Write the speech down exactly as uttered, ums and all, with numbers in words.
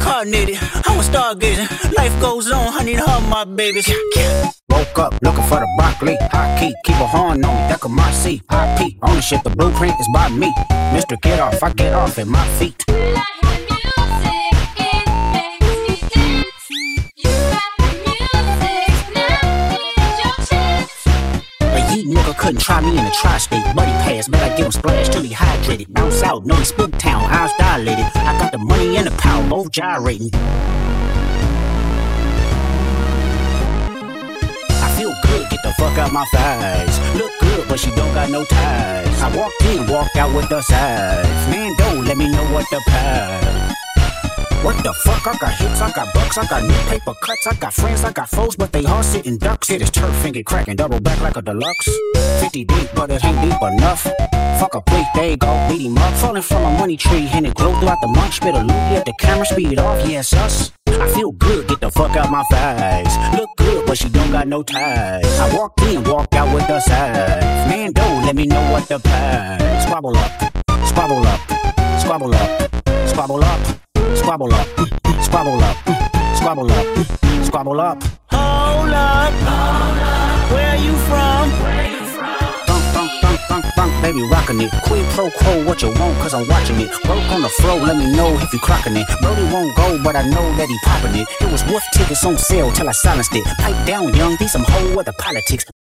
reincarnated. I'm a stargazing. Life goes on, I need her, my babies. Woke up looking for the broccoli. High key, keep a horn on me, that could my see. I P, ownership, the blueprint is by me. Mister Get Off, I get off at my feet. Nigga couldn't try me in the tri-state. Buddy pass, bet I give him splash till he hydrated. Bounce out, know he spook town, eyes dilated. I got the money and the power, both gyrating. I feel good, get the fuck out my thighs. Look good, but she don't got no ties. I walked in, walked out with the size. Man, don't let me know what the pie. What the fuck? I got hits, I got bucks, I got new paper cuts, I got friends, I got foes, but they all sitting ducks. Hit his turf and get cracking, double back like a deluxe. fifty deep, but it ain't deep enough. Fuck a plate, there you go, beat him up. Falling from a money tree, and it glow throughout the month. Spit a loogie at the camera, speed it off, yes, us. I feel good, get the fuck out my thighs. Look good, but she don't got no ties. I walked in, walked out with the size. Man, don't let me know what the pie. Squabble up, squabble up, squabble up, squabble up. Squabble up, mm, squabble up, mm, squabble up, mm, squabble up. Hold up, hold up. Where you from? Where you from? Thunk, thunk, thunk, thunk, thunk, baby rockin' it. Quid pro quo, what you want, cause I'm watching it. Broke on the floor, let me know if you crockin' it. Brody won't go, but I know that he poppin' it. It was wolf tickets on sale till I silenced it. Pipe down, young, be some whole other politics.